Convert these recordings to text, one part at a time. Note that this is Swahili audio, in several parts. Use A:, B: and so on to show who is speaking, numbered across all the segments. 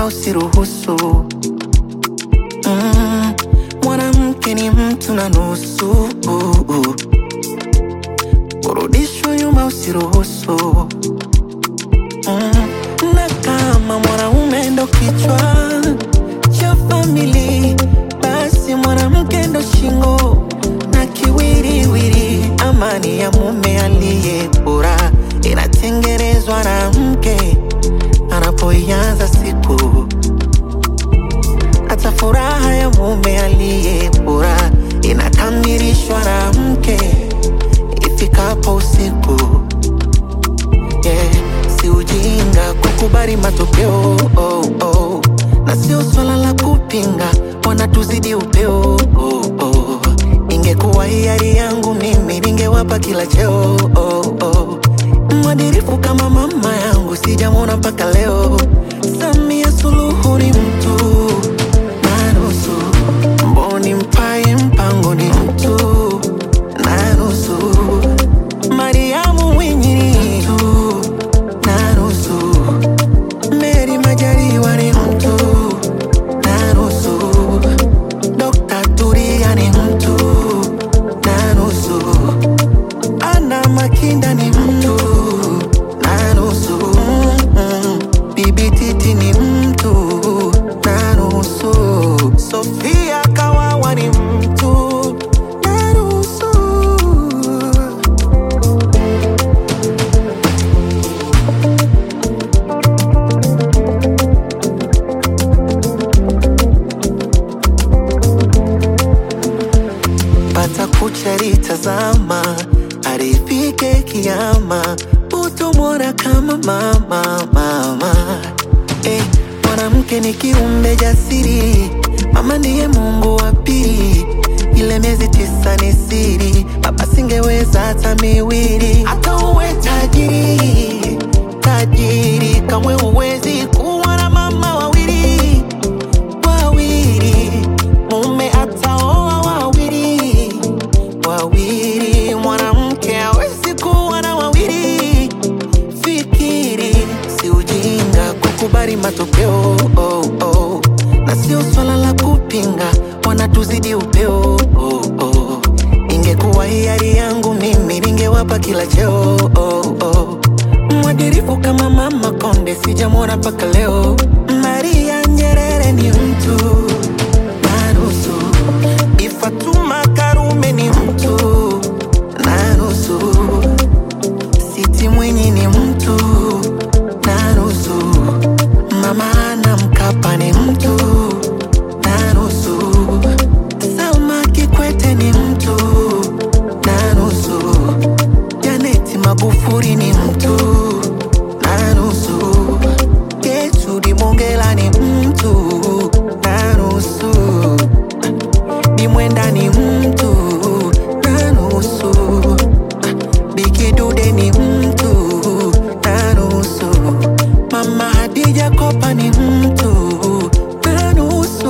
A: nyuma usiruhusu. Mwanamke ni mtu na nusu. Kurudishwa nyuma usiruhusu. Na kama mwanaume ndo kichwa cha family, basi mwanamke ndo shingo na kiwiriwiri. Amani ya mume aliye bora inatengenezwa na mke anapoianza siku. Hata furaha ya mume aliye bora inakamilishwa na mke ifikapo usiku. Si ujinga kukubali matokeo, na sio swala la kupinga, wanatuzidi upeo. Ingekuwa hiari yangu mimi ningewapa kila cheo. Mwadilifu kama mama yangu sijamwona mpaka leo. Samia Suluhu ni mtu na nusu. Mboni Mpaye Mpango ni mtu na nusu. Mariamu Mwinyi ni mtu na nusu. Mary Majaliwa ni mtu na nusu. Dr. Turia ni mtu na nusu. Anna Makinda ni mtu na nusu. Bibi Titi ni mtu na nusu. Sofia Kawawa ni mtu na nusu. Pata kucharitazama arifike kiyama, utomwona kama mama. Mwanamke ni kiumbe jasiri, mama ndiye Mungu wa pili. Ile miezi 9 ni siri, baba singeweza hata miwili. Hata uwe tajiri kamwe uwezi kuwa na mama wawili. Mume ataoa wawili, mwanamke hawezi kuwa na wawili. Fikiri, si ujinga kukubali matokeo, na sio swala la kupinga, wanatuzidi upeo. Ingekuwa hiari yangu mimi ningewapa kila cheo. Mwadilifu kama Mama Konde sijamwona mpaka leo. Maria Nyerere ni mtu na nusu. Fatuma Karume ni mtu na nusu. Siti Mwinyi ni mtu na nusu. Mama Ana Mkapa ni mtu na nusu. Salma Kikwete ni mtu na nusu. Janeti Magufuli ni mtu na nusu. Gertrude Mongella ni mtu na nusu. Mwenda ni mtu na nusu. Biki Dude ni mtu na nusu. Mama Hadija Kopa ni mtu na nusu.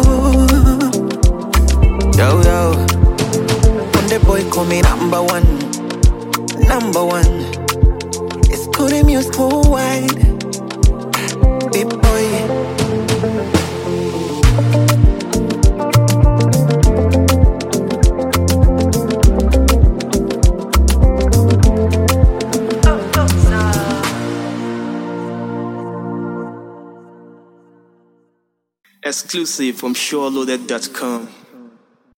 A: Yo, Konde Boy call me number one. It's Konde Music worldwide. Big boy.
B: Exclusive from SureLoaded.com.